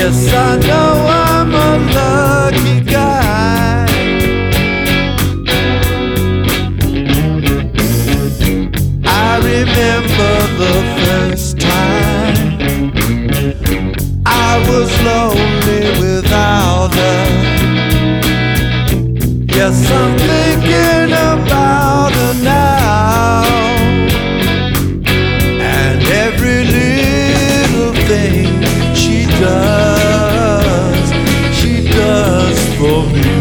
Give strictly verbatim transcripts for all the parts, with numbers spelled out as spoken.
Yes, I know I'm a lucky guy. I remember the first time I was lonely without her. Yes, I'm thinking about her now, and every little thing she does, she does for me.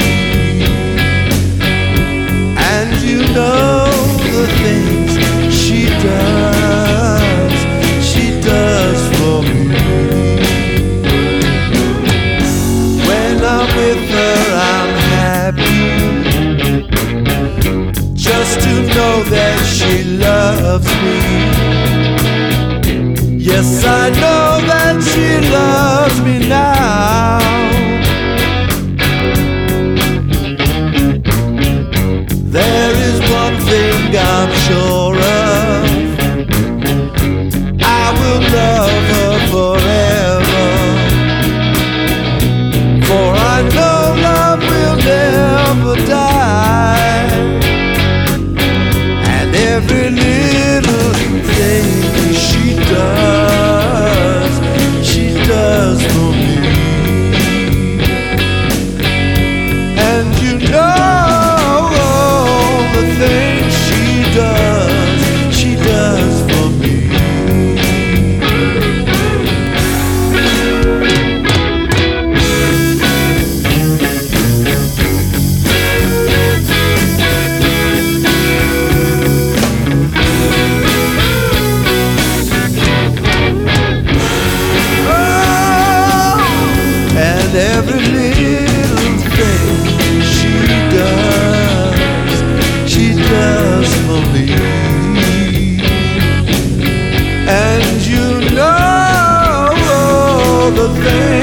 And you know the things she does, she does for me. When I'm with her, I'm happy, just to know that she loves me. Yes, I know that she loves me now. There is one thing I'm sure of, I will love her forever. For I know love will never die, and every little thing she does, she does for me. And you know the things she does, she does for me. And every little thing she does, she does for me. And you know the thing